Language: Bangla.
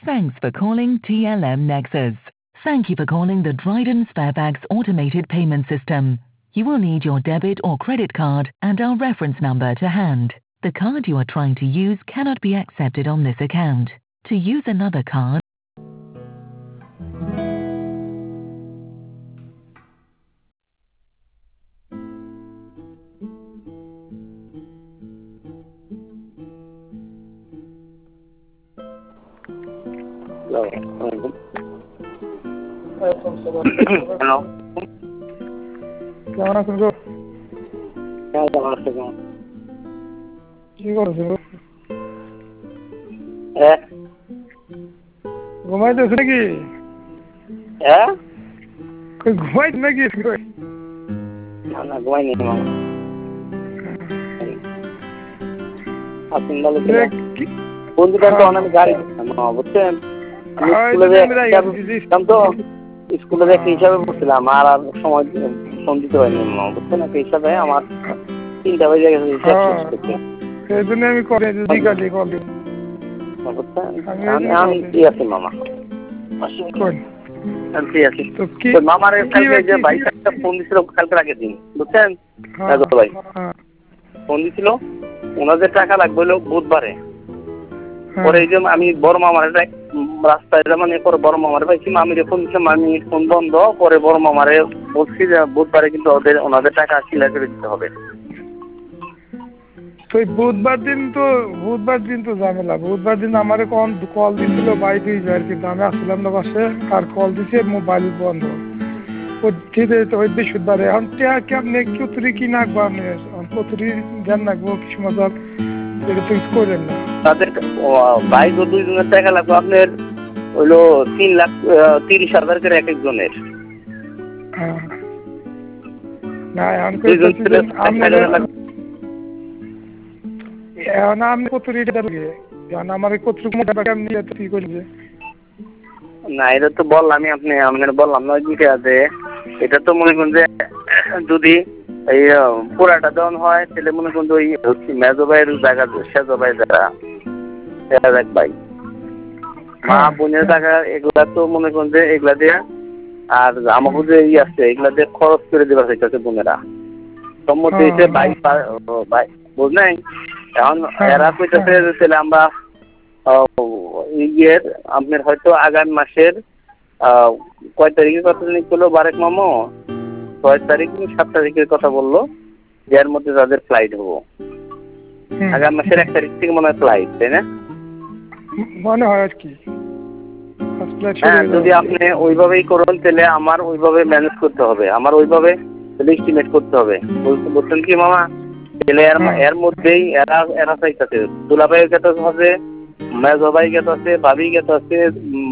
Thanks for calling TLM Nexus. Thank you for calling the Dryden Sparebags automated payment system. You will need your debit or credit card and our reference number to hand. The card you are trying to use cannot be accepted on this account. To use another card, Hello. Hello. কেমন আছেন গো? কেমন আছেন? কি করছেন গো? ঘুমাইতেছে নাকি? ঘুমাইতে নাকি? না ঘুমাইনি মামা। আপনি ভালো ছিলেন? বন্ধুটা তো অনেক গাড়ি মামা বুঝছেন? স্কুলে দেখে হিসাবে পড়ছিলাম আর সময় ফোন দিতে পারিনি মামা বুঝছেন? একটা হিসাবে আমার 3টা বেজে গেছে হিসাব শেষ করতে। সেই জন্য আমি কল দিই। আমি ফ্রি আছি মামা। আমি ফ্রি আছি। মামার কালকে যে ভাই একটা ফোন দিছিল কালকে রাখে দিন বুঝছেন? ভাই ফোন দিছিল ওনাদের টাকা লাগবে হলো বুধবারে। পরে এই যে আমি বড় মামার রাস্তায় মানে পরে বড় মামারে পাইছি মামিরে ফোন দিচ্ছিলাম, মামির ফোন বন্ধ। পরে বড় মামারে বলছি যে বুধবারে কিন্তু ওনাদের টাকা ক্লিয়ার করে দিতে হবে। বুধবার দিন তো ঝামেলা। বুধবার দিন আমারে কল দিছিল ভাই 2000, কিন্তু আমি আসলাম না বাসে আর কল দিছে মোবাইল বন্ধ। বৃহস্পতিবারে এখন কেমনে কতরি কি নাকবো আপনি কতরি জান নাকবো কিছু মজার এটা তো করেন না। তাদের ভাই দুইজনের টাকা লাগবে আপনার হইলো 3,30,000 করে এক একজনের। না এখন আমি কত রেট লাগে আমার কতটুকু কি করবে না এটা তো বললামই আপনার বললাম না দিকে আছে। এটা তো মনে করুন যে যদি এই পুরাটা দেওয়ান হয় তাহলে মনে করুন ওই মেজো ভাইয়ের জায়গা সেজো ভাই যারা এক ভাই মা বোনের টাকা এগুলা তো মনে করুন যে এগুলা দিয়ে আর আমাকে যে আছে এগুলা দিয়ে খরচ করে দেওয়া হইতেছে বোনেরা সম্মতি হয়েছে ভাই বুঝলেন। এখন এরা কইতেছে তাহলে আমরা ইয়ের আপনার হয়তো আগামী মাসের কয় তারিখের কথা জানি করলো বারেক মামো 6 তারিখ 7 তারিখের কথা বললো যে এর মধ্যে তাদের ফ্লাইট হবো। আগামী মাসের 1 তারিখ থেকে মনে হয় ফ্লাইট, তাই না? মনে হয় আর কি। হ্যাঁ যদি আপনি ওইভাবেই করুন তাহলে আমার ওইভাবে ম্যানেজ করতে হবে, আমার ওইভাবে এস্টিমেট করতে হবে বুঝছেন কি মামা? তাহলে এর মধ্যেই এরা চাইতেছে দুলাভাইয়ের কাছে আছে, মেজো ভাই কাছে আছে, ভাবি কাছে আছে,